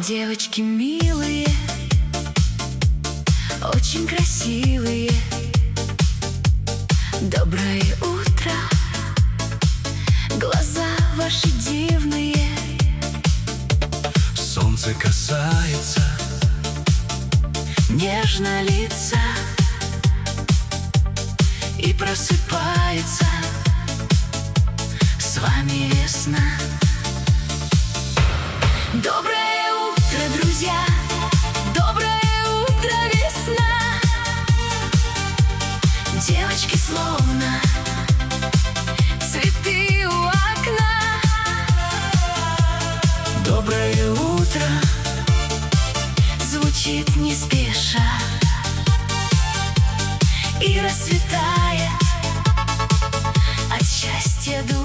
Девочки милые, очень красивые. Доброе утро, глаза ваши дивные. Солнце касается Нежно лица и просыпается с вами весна. Доброе утро, друзья! Доброе утро, весна! Девочки словно цветы у окна. доброе утро, звучит не спеша и расцветает от счастья душа.